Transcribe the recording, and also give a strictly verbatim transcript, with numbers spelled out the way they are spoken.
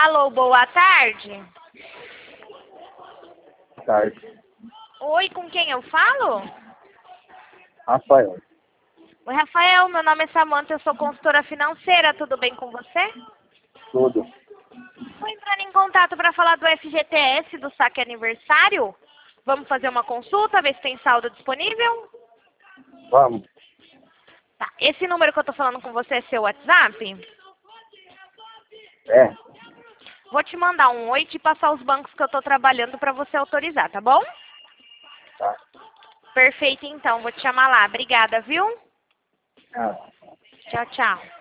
Alô, boa tarde. Boa tarde. Oi, com quem eu falo? Rafael. Oi, Rafael, meu nome é Samanta, eu sou consultora financeira, tudo bem com você? Tudo. Estou entrando em contato para falar do F G T S, do saque aniversário. Vamos fazer uma consulta, ver se tem saldo disponível? Vamos. Tá. Esse número que eu estou falando com você é seu WhatsApp? É. Vou te mandar um oi e te passar os bancos que eu estou trabalhando para você autorizar, tá bom? Tá. Perfeito, então. Vou te chamar lá. Obrigada, viu? Ah. Tchau, tchau.